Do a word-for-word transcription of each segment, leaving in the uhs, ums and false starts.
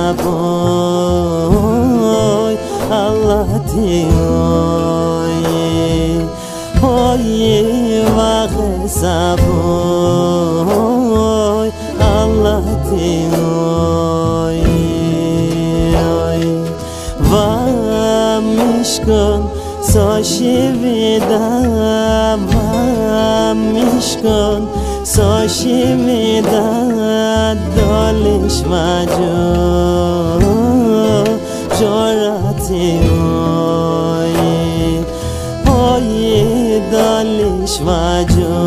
saboy Allah tioy oy vaq saboy Allah tioy va mishkon so shivida va mishkon so shivida dolish majo jorati oy oy dolish majo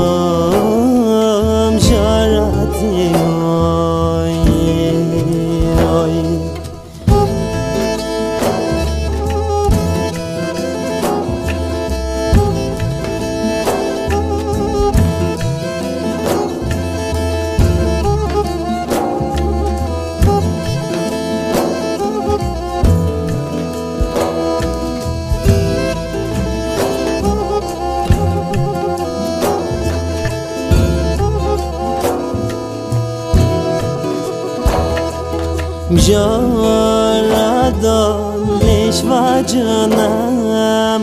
jorati oy oy Jaradon lishvajanam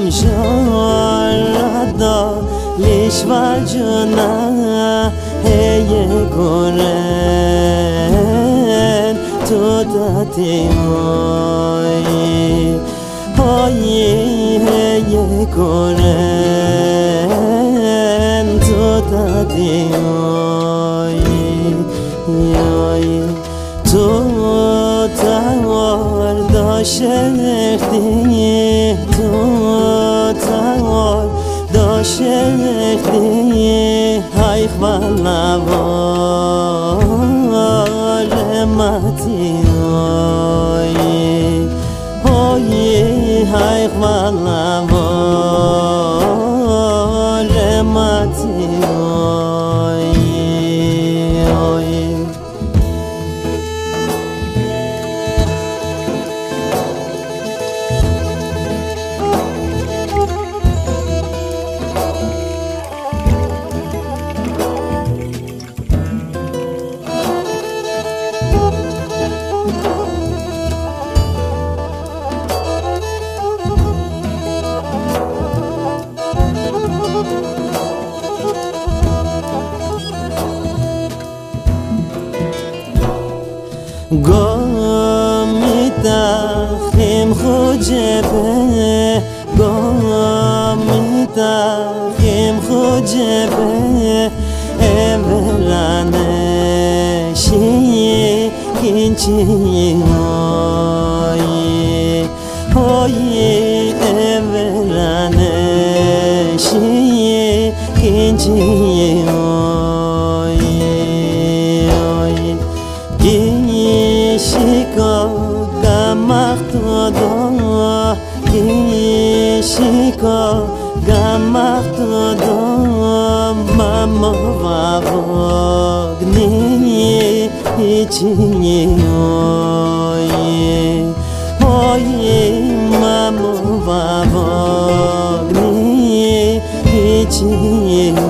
Jaradon lishvajanam Heye goren Tudati oy Oy heye goren Tudati oy Oy تو تاور داشتی تو تاور داشتی های خبالوار ماتی اوی اوی های خبالوار ماتی اوی اوی گامیتا خیم خوجبه گامیتا خیم خوجبه اولانه شی کنچی اوی اوی اولانه شی کنچی اوی اوی Shiko gamaktodo Shiko gamaktodo Mamo vavogni Ichini oye Oye mamo vavogni Ichini